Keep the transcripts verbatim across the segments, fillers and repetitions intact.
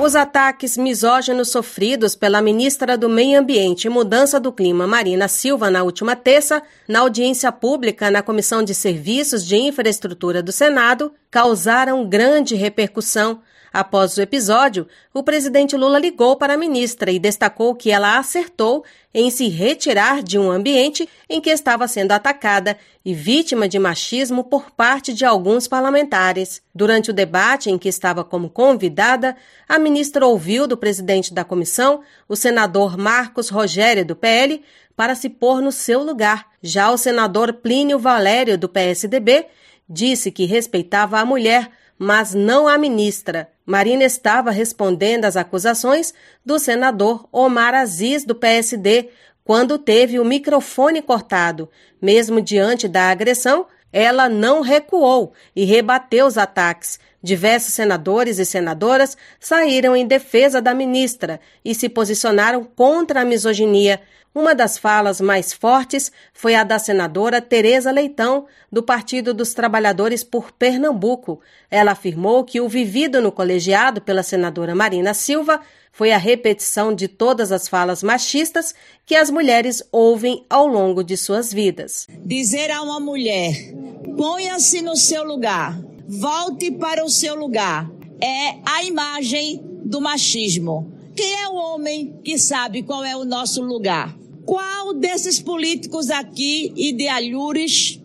Os ataques misóginos sofridos pela ministra do Meio Ambiente e Mudança do Clima, Marina Silva, na última terça, na audiência pública na Comissão de Serviços de Infraestrutura do Senado, causaram grande repercussão. Após o episódio, o presidente Lula ligou para a ministra e destacou que ela acertou em se retirar de um ambiente em que estava sendo atacada e vítima de machismo por parte de alguns parlamentares. Durante o debate em que estava como convidada, a ministra ouviu do presidente da comissão, o senador Marcos Rogério, do P L, para se pôr no seu lugar. Já o senador Plínio Valério, do P S D B, disse que respeitava a mulher, mas não a ministra. Marina estava respondendo às acusações do senador Omar Aziz, do P S D, quando teve o microfone cortado. Mesmo diante da agressão, ela não recuou e rebateu os ataques. Diversos senadores e senadoras saíram em defesa da ministra e se posicionaram contra a misoginia. Uma das falas mais fortes foi a da senadora Tereza Leitão, do Partido dos Trabalhadores por Pernambuco. Ela afirmou que o vivido no colegiado pela senadora Marina Silva foi a repetição de todas as falas machistas que as mulheres ouvem ao longo de suas vidas. Dizer a uma mulher, ponha-se no seu lugar, volte para o seu lugar, é a imagem do machismo. Quem é o homem que sabe qual é o nosso lugar? Qual desses políticos aqui e de alhures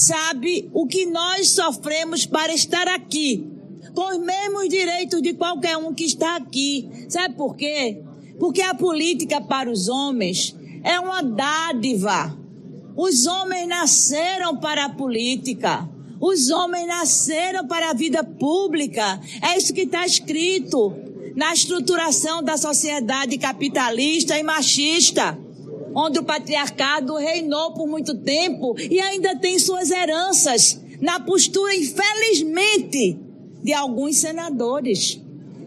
sabe o que nós sofremos para estar aqui, com os mesmos direitos de qualquer um que está aqui? Sabe por quê? Porque a política para os homens é uma dádiva. Os homens nasceram para a política. Os homens nasceram para a vida pública. É isso que está escrito na estruturação da sociedade capitalista e machista, onde o patriarcado reinou por muito tempo e ainda tem suas heranças na postura, infelizmente, de alguns senadores.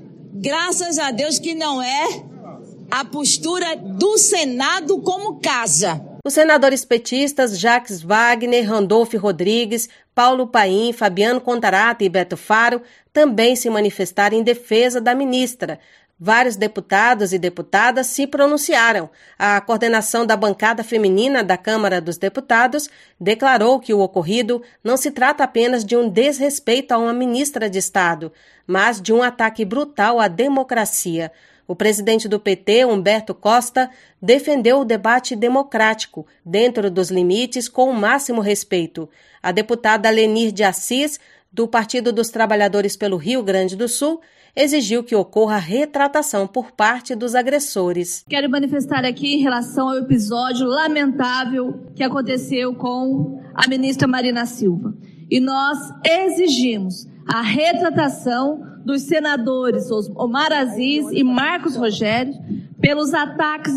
Graças a Deus que não é a postura do Senado como casa. Os senadores petistas Jacques Wagner, Randolfo Rodrigues, Paulo Paim, Fabiano Contarato e Beto Faro também se manifestaram em defesa da ministra. Vários deputados e deputadas se pronunciaram. A coordenação da bancada feminina da Câmara dos Deputados declarou que o ocorrido não se trata apenas de um desrespeito a uma ministra de Estado, mas de um ataque brutal à democracia. O presidente do P T, Humberto Costa, defendeu o debate democrático, dentro dos limites, com o máximo respeito. A deputada Lenir de Assis, do Partido dos Trabalhadores pelo Rio Grande do Sul, exigiu que ocorra retratação por parte dos agressores. Quero manifestar aqui em relação ao episódio lamentável que aconteceu com a ministra Marina Silva. E nós exigimos a retratação dos senadores Omar Aziz e Marcos Rogério pelos ataques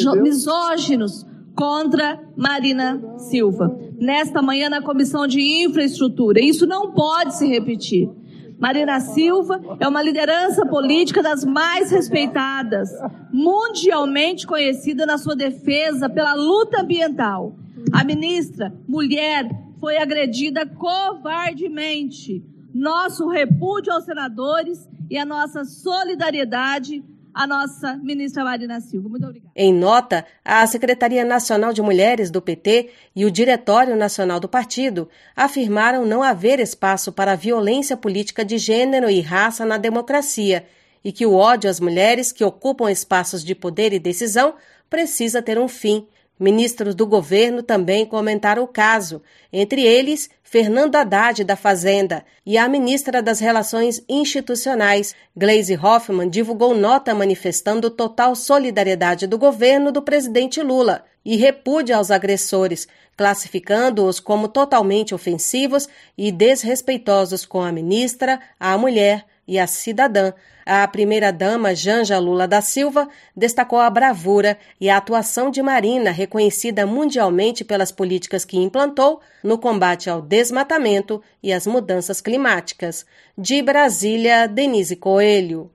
misóginos contra Marina Silva. Nesta manhã na Comissão de Infraestrutura. Isso não pode se repetir. Marina Silva é uma liderança política das mais respeitadas, mundialmente conhecida na sua defesa pela luta ambiental. A ministra, mulher, foi agredida covardemente. Nosso repúdio aos senadores e a nossa solidariedade à nossa ministra Marina Silva. Muito obrigada. Em nota, a Secretaria Nacional de Mulheres do P T e o Diretório Nacional do Partido afirmaram não haver espaço para a violência política de gênero e raça na democracia e que o ódio às mulheres que ocupam espaços de poder e decisão precisa ter um fim. Ministros do governo também comentaram o caso, entre eles Fernando Haddad, da Fazenda, e a ministra das Relações Institucionais, Gleisi Hoffmann, divulgou nota manifestando total solidariedade do governo do presidente Lula e repúdio aos agressores, classificando-os como totalmente ofensivos e desrespeitosos com a ministra, a mulher e a cidadã. A primeira-dama, Janja Lula da Silva, destacou a bravura e a atuação de Marina, reconhecida mundialmente pelas políticas que implantou no combate ao desmatamento e às mudanças climáticas. De Brasília, Denise Coelho.